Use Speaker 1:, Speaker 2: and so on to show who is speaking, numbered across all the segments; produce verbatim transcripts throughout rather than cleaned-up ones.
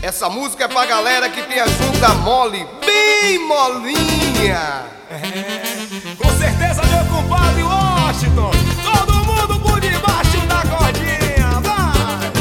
Speaker 1: Essa música é pra galera que tem a junta mole, bem molinha.
Speaker 2: É, com certeza, meu compadre Washington. Todo mundo por debaixo da cordinha, vai!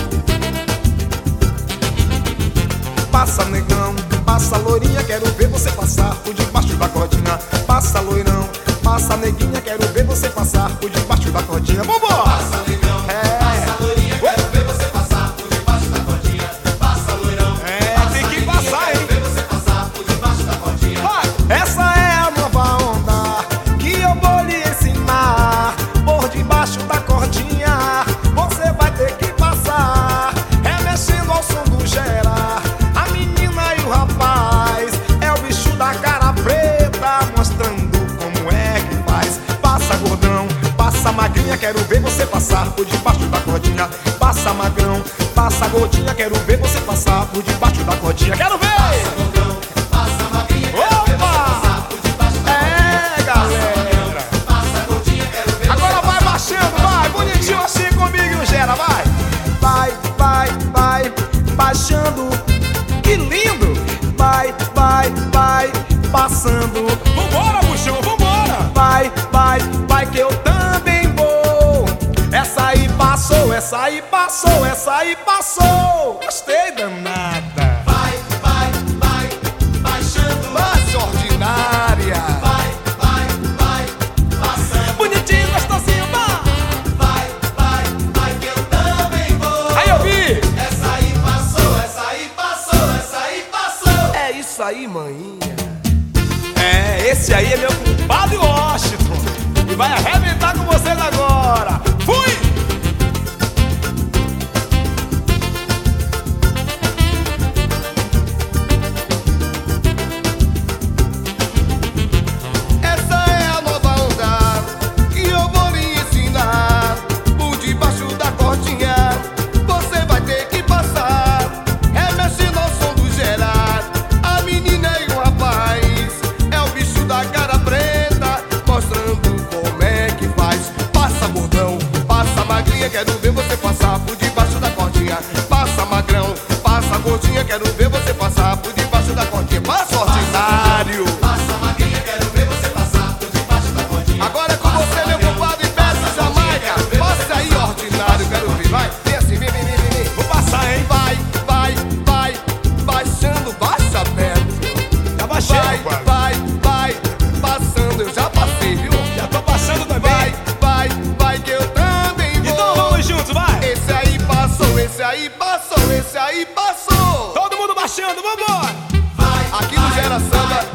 Speaker 2: Passa, negão, passa, loirinha, quero ver você passar por debaixo da cordinha. Passa, loirão, passa, neguinha, quero ver você passar por debaixo da cordinha. Vambora!
Speaker 3: Passa, negão,
Speaker 2: é.
Speaker 3: passa, loirinha, quero ver você passar por debaixo da cordinha. Passa, loirão,
Speaker 2: é,
Speaker 3: passa,
Speaker 2: tem que
Speaker 3: neguinha,
Speaker 2: passar,
Speaker 3: quero
Speaker 2: hein?
Speaker 3: ver você passar por debaixo da cordinha.
Speaker 2: Vai. Essa é a nova onda que eu vou lhe ensinar. Por debaixo da cordinha você vai ter que passar, remexendo ao som do Gera. A menina e o rapaz é o bicho da cara preta, mostrando como é que faz. Passa, gordão, passa, magrinha, quero ver você passar por debaixo da cordinha. Passa, magrão, passa, gordinha, quero ver você passar por debaixo da cordinha. Quero ver!
Speaker 3: Passa, gordão, passa, magrinha, quero ver você passar por debaixo da cordinha.
Speaker 2: É, galera!
Speaker 3: Passa, gordinha, quero ver
Speaker 2: Agora
Speaker 3: você
Speaker 2: vai
Speaker 3: passar
Speaker 2: baixando, vai, bonitinho assim comigo, Gera, vai! Vai, vai, vai, baixando, que lindo! Vai, vai, vai, passando. Vambora, buchão, vambora! Vai, vai, vai que eu também vou. Essa aí passou, essa aí passou, essa aí passou. Gostei danada.
Speaker 3: Vai, vai, vai, baixando.
Speaker 1: Baixa ordinária.
Speaker 3: Vai, vai, vai, passando.
Speaker 2: Bonitinho, gostosinho, vai!
Speaker 3: Vai, vai, vai que eu também vou.
Speaker 2: Aí eu vi!
Speaker 3: Essa aí passou, essa aí passou, essa aí passou.
Speaker 1: É isso aí, maninha.
Speaker 2: É, esse aí é meu compadre Washington e vai arrebentar com vocês agora. Fui!
Speaker 1: Essa é a nova onda que eu vou lhe ensinar. Por debaixo da cordinha você vai ter que passar, remexendo ao som do Gera. A menina e o rapaz é o bicho da cara preta, mostrando como é que faz. Passa, gordão, passa, magrinha, quero ver você passar por debaixo da cordinha. Passa, magrão, passa, gordinha, quero ver você passar por debaixo da cordinha. Passa, ordinário.
Speaker 3: Passa, magrinha, quero ver você passar por debaixo da cordinha.
Speaker 1: Agora é com você, meu compadre Beto Jamaica. Passa aí, ordinário, quero ver. Vai, vem assim, vem, vem, vem, vem.
Speaker 2: Vou passar, hein?
Speaker 1: Vai, vai, vai, baixando, baixa, Beto.
Speaker 2: Já baixei,
Speaker 1: Vai,
Speaker 2: compadre.
Speaker 1: vai, vai, passando, eu já passei, viu?
Speaker 2: Já tô passando também.
Speaker 1: Vai, vai, vai, que eu também vou.
Speaker 2: Então vamos juntos, vai!
Speaker 1: Esse aí passou, esse aí passou, esse aí passou.
Speaker 2: Todo mundo baixando, vambora!
Speaker 3: Vai,
Speaker 1: Aqui no
Speaker 3: vai,
Speaker 1: Gera Samba